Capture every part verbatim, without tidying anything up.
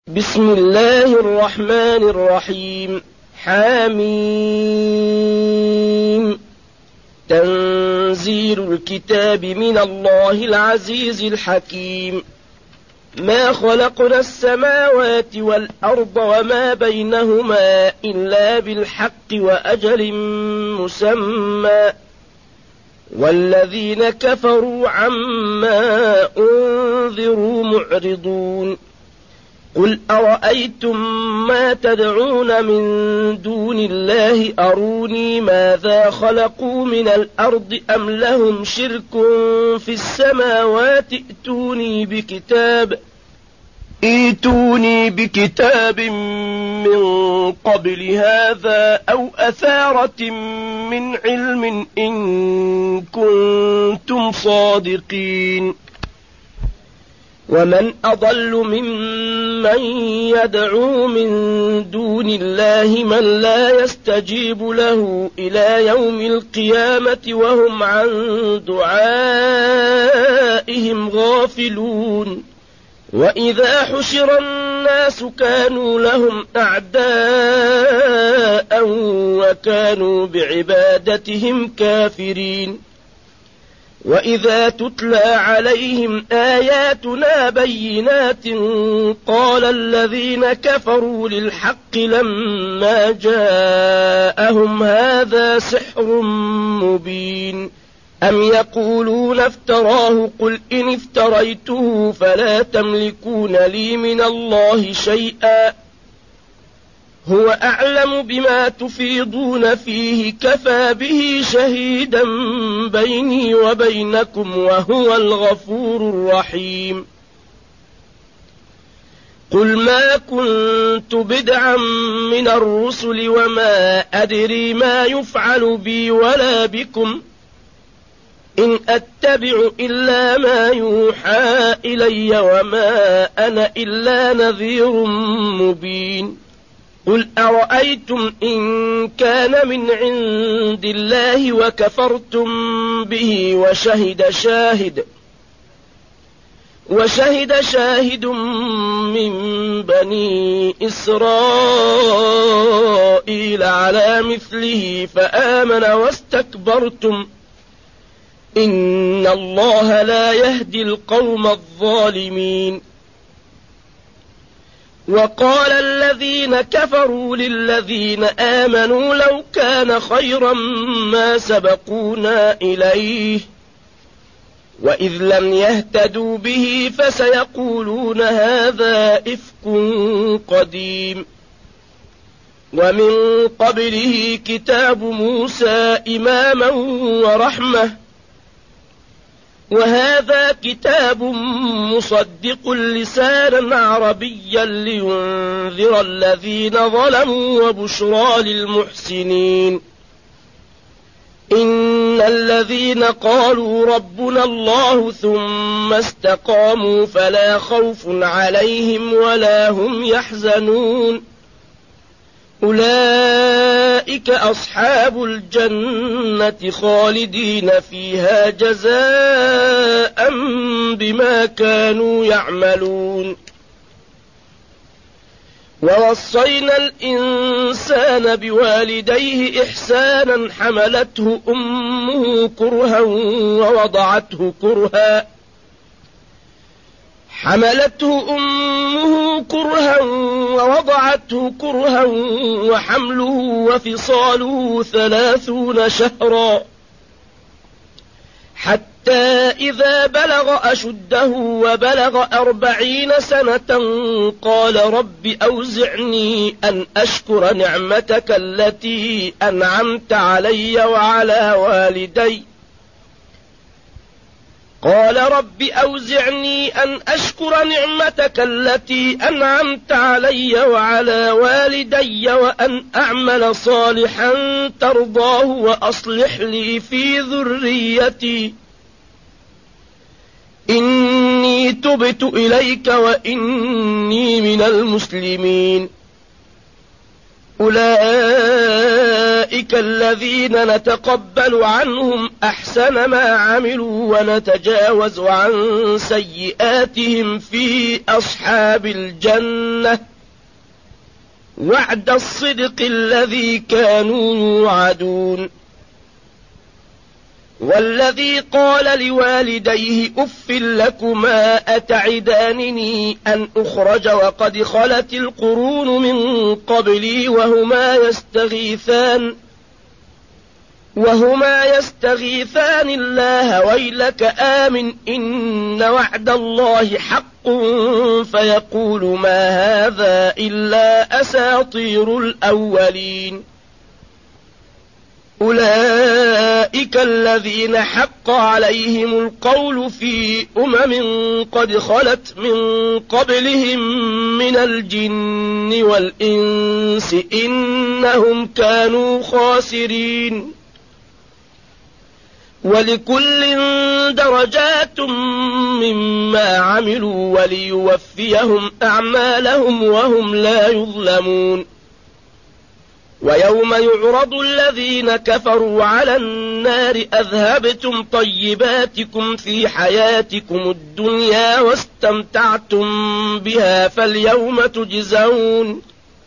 بسم الله الرحمن الرحيم. حاميم. تنزيل الكتاب من الله العزيز الحكيم. ما خلقنا السماوات والأرض وما بينهما إلا بالحق وأجل مسمى، والذين كفروا عما أنذروا معرضون. قل أرأيتم ما تدعون من دون الله أروني ماذا خلقوا من الأرض أم لهم شرك في السماوات ائتوني بكتاب ائتوني بكتاب من قبل هذا أو أثارة من علم إن كنتم صادقين. ومن أضل ممن يدعو من دون الله من لا يستجيب له إلى يوم القيامة وهم عن دعائهم غافلون. وإذا حشر الناس كانوا لهم أعداء وكانوا بعبادتهم كافرين. وإذا تتلى عليهم آياتنا بينات قال الذين كفروا للحق لما جاءهم هذا سحر مبين. أم يقولون افتراه قل إن افتريته فلا تملكون لي من الله شيئا هو أعلم بما تفيضون فيه كفى به شهيدا بيني وبينكم وهو الغفور الرحيم. قل ما كنت بدعا من الرسل وما أدري ما يفعل بي ولا بكم إن أتبع إلا ما يوحى إلي وما أنا إلا نذير مبين. قل أرأيتم إن كان من عند الله وكفرتم به وشهد شاهد وشهد شاهد من بني إسرائيل على مثله فآمن واستكبرتم إن الله لا يهدي القوم الظالمين. وقال الذين كفروا للذين آمنوا لو كان خيرا ما سبقونا إليه وإذ لم يهتدوا به فسيقولون هذا إفك قديم. ومن قبله كتاب موسى إماما ورحمة وهذا كتاب مصدق لسانا عربيا لينذر الذين ظلموا وبشرى للمحسنين. إن الذين قالوا ربنا الله ثم استقاموا فلا خوف عليهم ولا هم يحزنون أولئك أصحاب الجنة خالدين فيها جزاء بما كانوا يعملون. ووصينا الإنسان بوالديه إحسانا حملته أمه كرها ووضعته كرها حملته أمه كرها ووضعته كرها وحمله وفصاله ثلاثون شهرا حتى إذا بلغ أشده وبلغ أربعين سنة قال رب أوزعني أن أشكر نعمتك التي أنعمت علي وعلى والدي قال رب أوزعني أن أشكر نعمتك التي أنعمت علي وعلى والدي وأن أعمل صالحا ترضاه وأصلح لي في ذريتي إني تبت إليك وإني من المسلمين. أولئك أولئك الذين نتقبل عنهم أحسن ما عملوا ونتجاوز عن سيئاتهم في أصحاب الجنة وعد الصدق الذي كانوا يوعدون. والذي قال لوالديه أف لكما أتعدانني أن أخرج وقد خلت القرون من قبلي وهما يستغيثان وهما يستغيثان الله ويلك آمن إن وعد الله حق فيقول ما هذا إلا أساطير الأولين. أولئك الذين حق عليهم القول في أمم قد خلت من قبلهم من الجن والإنس إنهم كانوا خاسرين. ولكل درجات مما عملوا وليوفيهم أعمالهم وهم لا يظلمون. ويوم يعرض الذين كفروا على النار أذهبتم طيباتكم في حياتكم الدنيا واستمتعتم بها فاليوم تجزون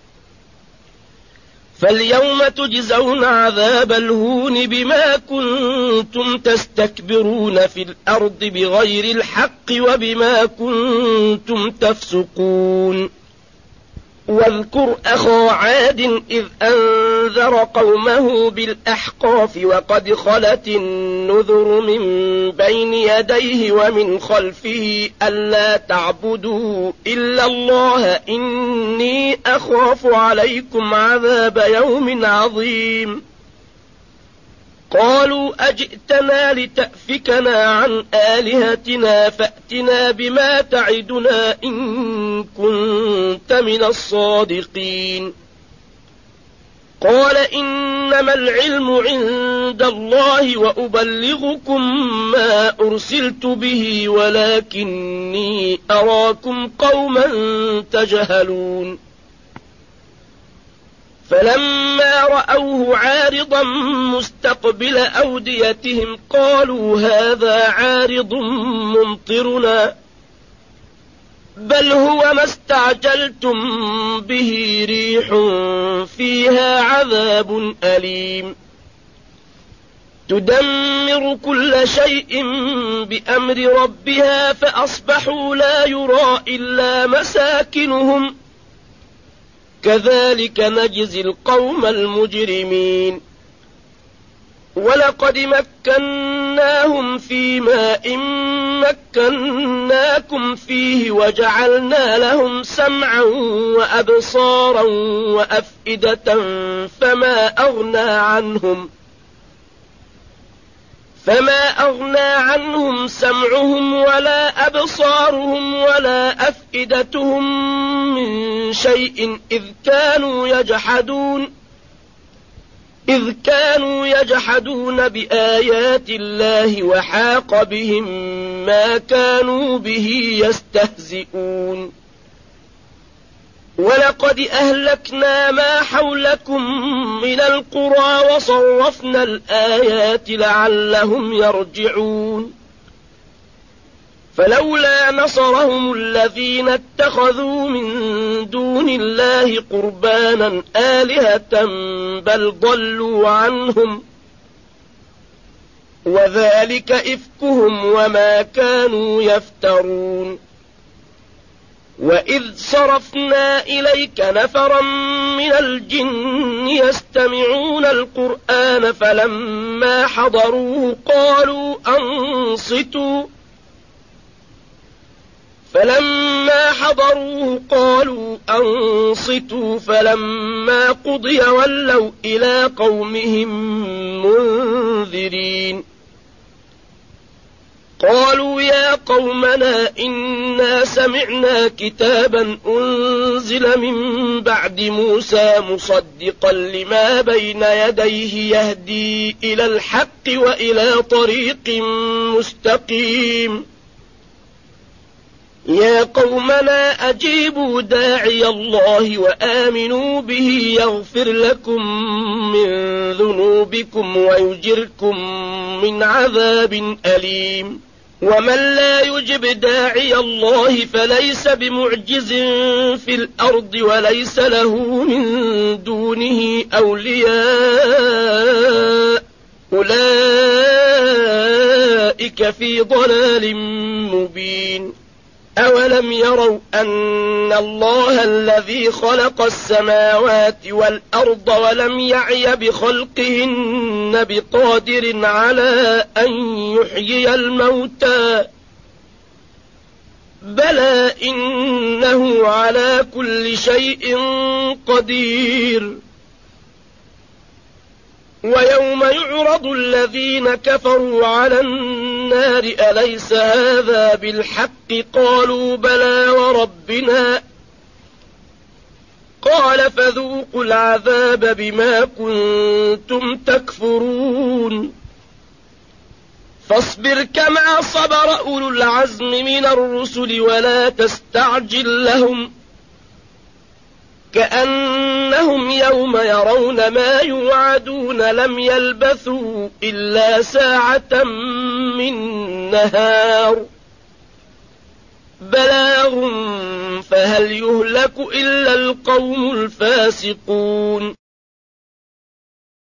فاليوم تجزون عذاب الهون بما كنتم تستكبرون في الأرض بغير الحق وبما كنتم تفسقون. واذكر أخا عاد إذ أنذر قومه بالأحقاف وقد خلت النذر من بين يديه ومن خلفه ألا تعبدوا إلا الله إني أخاف عليكم عذاب يوم عظيم. قالوا أجئتنا لتأفكنا عن آلهتنا فأتنا بما تعدنا إن كنت من الصادقين. قال إنما العلم عند الله وأبلغكم ما أرسلت به ولكني أراكم قوما تجهلون. فلما رأوه عارضا مستقبل أوديتهم قالوا هذا عارض ممطرنا بل هو ما استعجلتم به ريح فيها عذاب أليم تدمر كل شيء بأمر ربها فأصبحوا لا يرى إلا مساكنهم كذلك نجزي القوم المجرمين. ولقد مكناهم في ماء مكناكم فيه وجعلنا لهم سمعا وأبصارا وأفئدة فما أغنى عنهم فما أغنى عنهم سمعهم ولا أبصارهم ولا أفئدتهم من شيء إذ كانوا يجحدون إذ كانوا يجحدون بآيات الله وحاق بهم ما كانوا به يستهزئون. ولقد أهلكنا ما حولكم من القرى وصرفنا الآيات لعلهم يرجعون. فلولا نصرهم الذين اتخذوا من دون الله قربانا آلهة بل ضلوا عنهم وذلك إفكهم وما كانوا يفترون. وإذ صرفنا إليك نفرا من الجن يستمعون القرآن فلما حضروه قالوا أنصتوا فلما حضروه قالوا أنصتوا فلما قضي ولوا إلى قومهم منذرين. قالوا يا قومنا إنا سمعنا كتابا أنزل من بعد موسى مصدقا لما بين يديه يهدي إلى الحق وإلى طريق مستقيم يا قومنا أجيبوا داعي الله وآمنوا به يغفر لكم من ذنوبكم ويجركم من عذاب أليم ومن لا يجب داعي الله فليس بمعجز في الأرض وليس له من دونه أولياء أولئك في ضلال مبين أولم يروا أن الله الذي خلق السماوات والأرض ولم يعي بخلقهن بقادر على أن يحيي الموتى بلى إنه على كل شيء قدير ويوم يعرض الذين كفروا على النار أليس هذا بالحق قالوا بلى وربنا قال فذوقوا العذاب بما كنتم تكفرون فاصبر كما صبر أولو العزم من الرسل ولا تستعجل لهم كأنهم يوم يرون ما يوعدون لم يلبثوا إلا ساعة من نهار بلاغ فهل يهلك إلا القوم الفاسقون